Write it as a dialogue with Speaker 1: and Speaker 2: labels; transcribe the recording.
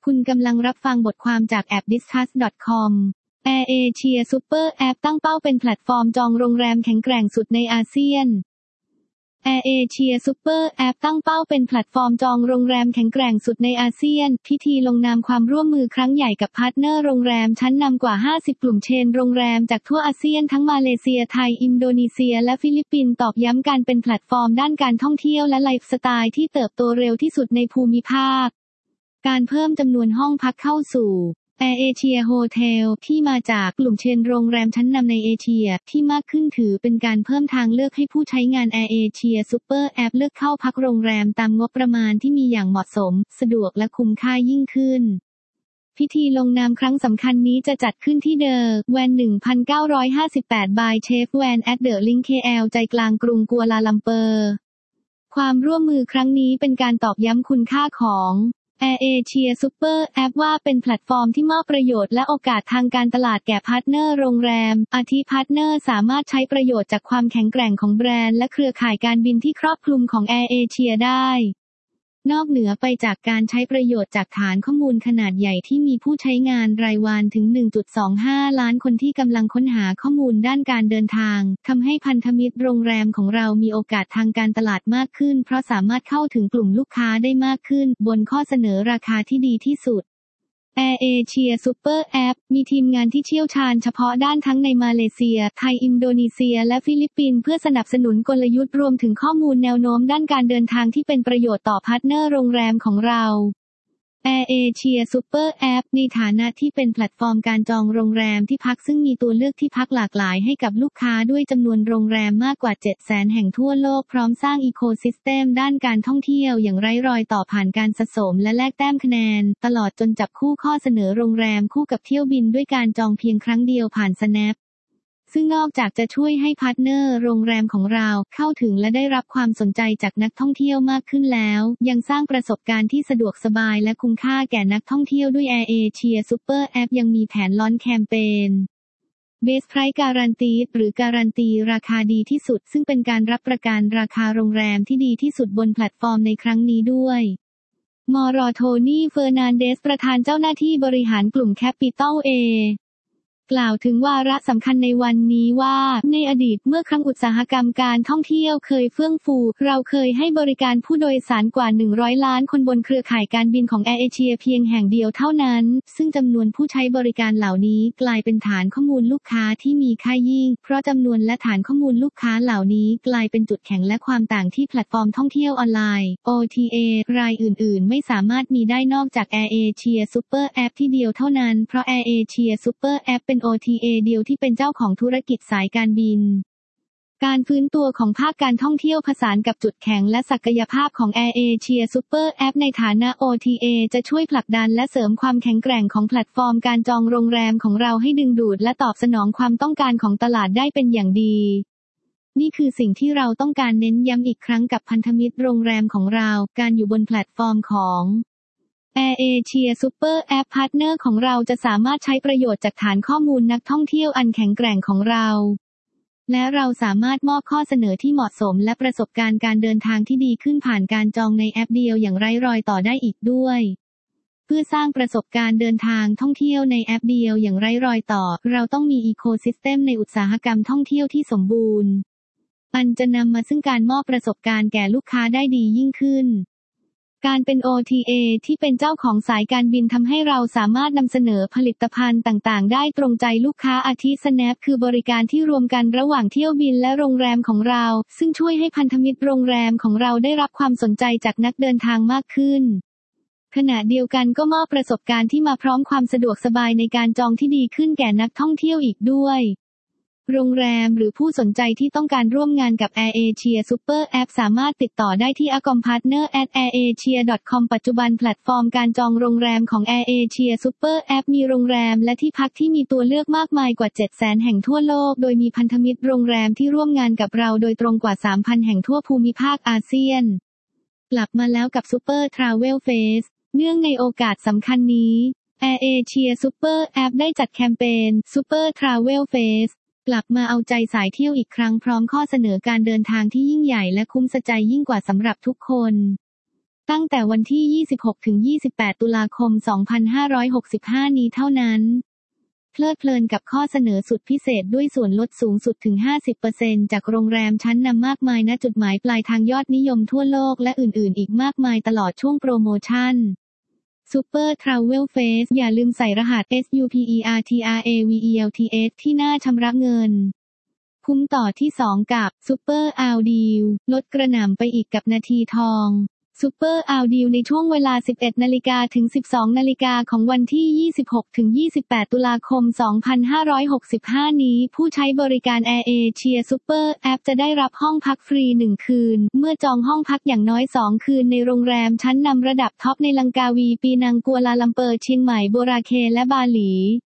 Speaker 1: คุณกำลังรับฟังบทความจาก appdiscuss.com AirAsia Super App ตั้งเป้าเป็นแพลตฟอร์มจองโรงแรมแข็งแกร่งสุดในอาเซียน AirAsia Super App ตั้งเป้าเป็นแพลตฟอร์มจองโรงแรมแข็งแกร่งสุดในอาเซียนพิธีลงนามความร่วมมือครั้งใหญ่กับพาร์ทเนอร์โรงแรมชั้นนำกว่า 50 กลุ่มเชนโรงแรมจากทั่วอาเซียนทั้งมาเลเซียไทยอินโดนีเซียและฟิลิปปินส์ตอกย้ำการเป็นแพลตฟอร์มด้านการท่องเที่ยวและไลฟ์สไตล์ที่เติบโตเร็วที่สุดในภูมิภาคการเพิ่มจำนวนห้องพักเข้าสู่ AirAsia Hotel ที่มาจากกลุ่มเชนโรงแรมชั้นนำในเอเชียที่มากขึ้นถือเป็นการเพิ่มทางเลือกให้ผู้ใช้งาน AirAsia Super App เลือกเข้าพักโรงแรมตามงบประมาณที่มีอย่างเหมาะสมสะดวกและคุ้มค่ายิ่งขึ้นพิธีลงนามครั้งสำคัญนี้จะจัดขึ้นที่เดอแวน 1958 by Chef Van at the Link KL ใจกลางกรุงกัวลาลัมเปอร์ความร่วมมือครั้งนี้เป็นการตอกย้ำคุณค่าของAirAsia Super App ว่าเป็นแพลตฟอร์มที่มอบประโยชน์และโอกาสทางการตลาดแก่พาร์ทเนอร์โรงแรมอาทิพาร์ทเนอร์สามารถใช้ประโยชน์จากความแข็งแกร่งของแบรนด์และเครือข่ายการบินที่ครอบคลุมของ AirAsia ได้นอกเหนือไปจากการใช้ประโยชน์จากฐานข้อมูลขนาดใหญ่ที่มีผู้ใช้งานรายวันถึง 1.25 ล้านคนที่กำลังค้นหาข้อมูลด้านการเดินทางทำให้พันธมิตรโรงแรมของเรามีโอกาสทางการตลาดมากขึ้นเพราะสามารถเข้าถึงกลุ่มลูกค้าได้มากขึ้นบนข้อเสนอราคาที่ดีที่สุดAirAsia Super App มีทีมงานที่เชี่ยวชาญเฉพาะด้านทั้งในมาเลเซียไทยอินโดนีเซียและฟิลิปปินส์เพื่อสนับสนุนกลยุทธ์รวมถึงข้อมูลแนวโน้มด้านการเดินทางที่เป็นประโยชน์ต่อพาร์ทเนอร์โรงแรมของเรา AirAsia Super App ในฐานะที่เป็นแพลตฟอร์มการจองโรงแรมที่พักซึ่งมีตัวเลือกที่พักหลากหลายให้กับลูกค้าด้วยจำนวนโรงแรมมากกว่า 700,000 แห่งทั่วโลกพร้อมสร้างอีโคซิสเต็มด้านการท่องเที่ยวอย่างไร้รอยต่อผ่านการสะสมและแลกแต้มคะแนนตลอดจนจับคู่ข้อเสนอโรงแรมคู่กับเที่ยวบินด้วยการจองเพียงครั้งเดียวผ่าน Snapซึ่งนอกจากจะช่วยให้พาร์ทเนอร์โรงแรมของเราเข้าถึงและได้รับความสนใจจากนักท่องเที่ยวมากขึ้นแล้วยังสร้างประสบการณ์ที่สะดวกสบายและคุ้มค่าแก่นักท่องเที่ยวด้วย AirAsia Super App ยังมีแผนลอนแคมเปญ Best Price Guaranteed หรือการันตีราคาดีที่สุดซึ่งเป็นการรับประกันราคาโรงแรมที่ดีที่สุดบนแพลตฟอร์มในครั้งนี้ด้วยมรโทนี่เฟอร์นันเดสประธานเจ้าหน้าที่บริหารกลุ่ม Capital Aกล่าวถึงวาระสำคัญในวันนี้ว่าในอดีตเมื่อครั้งอุตสาหกรรมการท่องเที่ยวเคยเฟื่องฟูเราเคยให้บริการผู้โดยสารกว่า100ล้านคนบนเครือข่ายการบินของ AirAsia เพียงแห่งเดียวเท่านั้นซึ่งจำนวนผู้ใช้บริการเหล่านี้กลายเป็นฐานข้อมูลลูกค้าที่มีค่ายิ่งเพราะจำนวนและฐานข้อมูลลูกค้าเหล่านี้กลายเป็นจุดแข็งและความต่างที่แพลตฟอร์มท่องเที่ยวออนไลน์ OTA รายอื่นๆไม่สามารถมีได้นอกจาก AirAsia Super App ที่เดียวเท่านั้นเพราะ AirAsia Super App เป็น OTA เดียวที่เป็นเจ้าของธุรกิจสายการบินการฟื้นตัวของภาคการท่องเที่ยวผสานกับจุดแข็งและศักยภาพของ AirAsia Super App ในฐานะ OTA จะช่วยผลักดันและเสริมความแข็งแกร่งของแพลตฟอร์มการจองโรงแรมของเราให้ดึงดูดและตอบสนองความต้องการของตลาดได้เป็นอย่างดีนี่คือสิ่งที่เราต้องการเน้นย้ำอีกครั้งกับพันธมิตรโรงแรมของเราการอยู่บนแพลตฟอร์มของAirAsia Super App Partner ของเราจะสามารถใช้ประโยชน์จากฐานข้อมูลนักท่องเที่ยวอันแข็งแกร่งของเราและเราสามารถมอบข้อเสนอที่เหมาะสมและประสบการณ์การเดินทางที่ดีขึ้นผ่านการจองในแอปเดียวอย่างไร้รอยต่อได้อีกด้วยเพื่อสร้างประสบการณ์เดินทางท่องเที่ยวในแอปเดียวอย่างไร้รอยต่อเราต้องมีอีโคซิสเต็มในอุตสาหกรรมท่องเที่ยวที่สมบูรณ์มันจะนำมาซึ่งการมอบประสบการณ์แก่ลูกค้าได้ดียิ่งขึ้นการเป็น OTA ที่เป็นเจ้าของสายการบินทำให้เราสามารถนำเสนอผลิตภัณฑ์ต่างๆได้ตรงใจลูกค้าอาทิ Snap คือบริการที่รวมกันระหว่างเที่ยวบินและโรงแรมของเราซึ่งช่วยให้พันธมิตรโรงแรมของเราได้รับความสนใจจากนักเดินทางมากขึ้นขณะเดียวกันก็มอบประสบการณ์ที่มาพร้อมความสะดวกสบายในการจองที่ดีขึ้นแก่นักท่องเที่ยวอีกด้วยโรงแรมหรือผู้สนใจที่ต้องการร่วมงานกับ AirAsia Super App สามารถติดต่อได้ที่ acompartner@airasia.com ปัจจุบันแพลตฟอร์มการจองโรงแรมของ AirAsia Super App มีโรงแรมและที่พักที่มีตัวเลือกมากมายกว่า 700,000 แห่งทั่วโลกโดยมีพันธมิตรโรงแรมที่ร่วมงานกับเราโดยตรงกว่า 3,000 แห่งทั่วภูมิภาคอาเซียนกลับมาแล้วกับ Super Travel Fest เนื่องในโอกาสสำคัญนี้ AirAsia Super App ได้จัดแคมเปญ Super Travel Festกลับมาเอาใจสายเที่ยวอีกครั้งพร้อมข้อเสนอการเดินทางที่ยิ่งใหญ่และคุ้มสะใจยิ่งกว่าสำหรับทุกคนตั้งแต่วันที่ 26-28 ตุลาคม 2565 นี้เท่านั้นเพลิดเพลินกับข้อเสนอสุดพิเศษด้วยส่วนลดสูงสุดถึง 50% จากโรงแรมชั้นนำมากมายณจุดหมายปลายทางยอดนิยมทั่วโลกและอื่นๆอีกมากมายตลอดช่วงโปรโมชั่น Super Travel Fest อย่าลืมใส่รหัส SUPERTRAVELTS ที่หน้าชำระเงินคุ้มต่อที่ 2 กับ Super All Deal ลดกระหน่ำไปอีกกับนาทีทอง Super All Deal ในช่วงเวลา 11 นาฬิกาถึง 12 นาฬิกาของวันที่ 26-28 ตุลาคม 2565 นี้ผู้ใช้บริการ AirAsia Super App จะได้รับห้องพักฟรี 1 คืนเมื่อจองห้องพักอย่างน้อย 2 คืนในโรงแรมชั้นนำระดับท็อปในลังกาวีปีนังกัวลาลัมเปอร์เชียงใหม่โบราเคและบาหลี